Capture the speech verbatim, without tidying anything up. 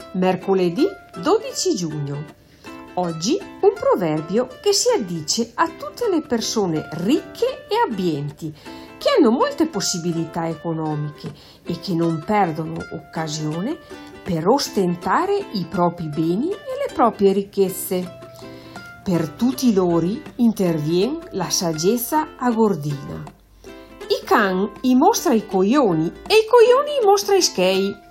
Mercoledì dodici giugno. Oggi un proverbio che si addice a tutte le persone ricche e abbienti, che hanno molte possibilità economiche e che non perdono occasione per ostentare i propri beni e le proprie ricchezze. Per tutti loro interviene la saggezza agordina. I can i mostra i coglioni e i coglioni i mostra i schei.